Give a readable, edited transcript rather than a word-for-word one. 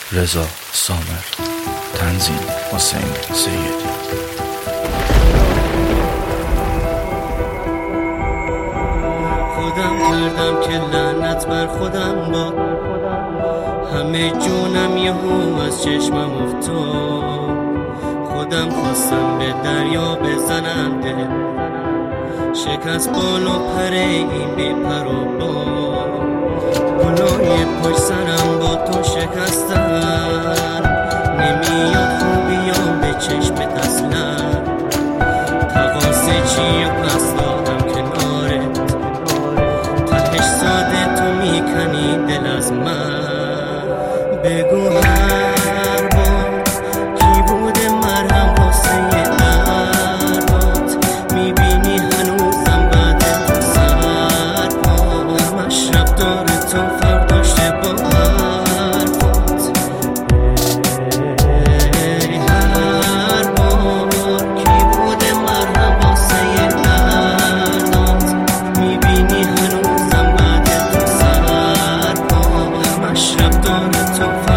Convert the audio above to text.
رضا سامر، تنظیم حسین سیدی. خودم کردم که لعنت بر خودم با همه جونم یهو از چشمم افتاد. خودم خواستم به دریا بزنم دل، شکست بال و پر این بی پر و بال. گناه پشت سرم با تو شکستن، نمیاد خوبیام به چشمت اصلا. تقاصه چی و پس دادم کنارت، تهش ساده تو میکنی دل از من. بگو هر بار کی بوده مرهم واسه دردات، میبینی هنوزم بعد تو سرپا. همش رفتار تو فرق داشته با حرفات. هر بار کی بوده مرهم واسه دردات، میبینی هنوزم بعد تو سرپا. همش رفتار تو